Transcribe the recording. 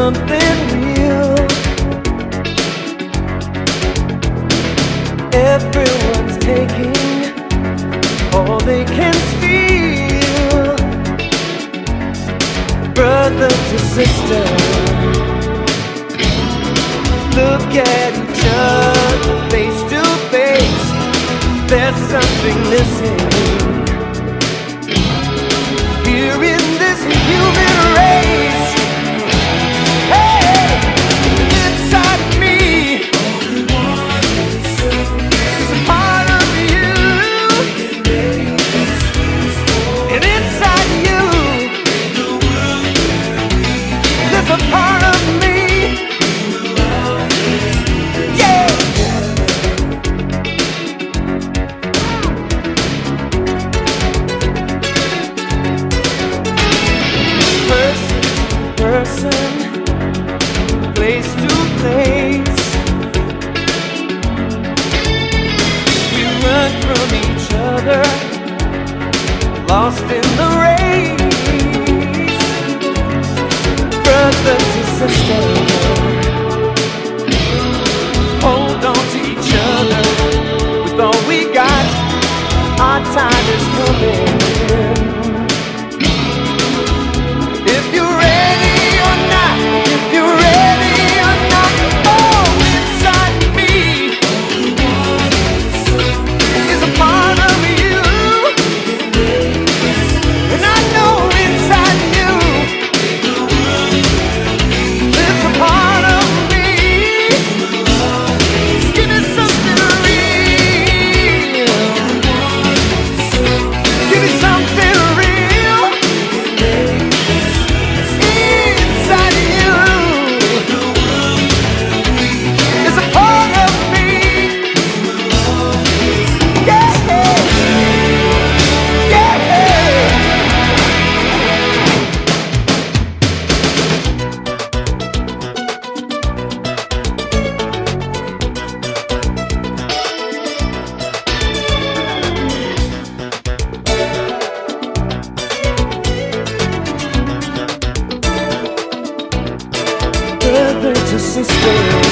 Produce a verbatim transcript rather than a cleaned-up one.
something real. Everyone's taking all they can steal. Brother to sister, look at each other face to face. There's something missing here in this human race. Hey, inside me is a part of you, and inside you there's a part of me. Yeah. Person, place to place, we run from each other, lost in the race. Brother to sister, hold on to each other with all we got. Our time is coming. If you're ready or not, if you're ready or not, oh, inside me is a part of you, and I know inside you there's a part of me. Give me something real. Give me something real. Inside you is a part of me. Yeah, yeah, brother to sister.